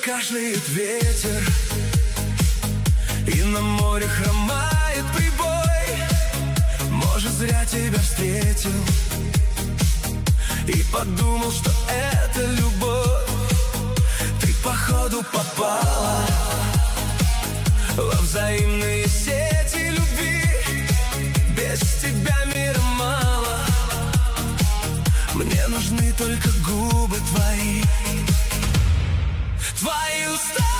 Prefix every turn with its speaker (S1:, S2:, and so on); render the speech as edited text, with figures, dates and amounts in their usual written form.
S1: кашляет ветер, и на море хромает прибой. Может, зря тебя встретил и подумал, что это любовь. Ты походу попала во взаимные сети любви. Без тебя мира мало, мне нужны только губы твои. Твои уста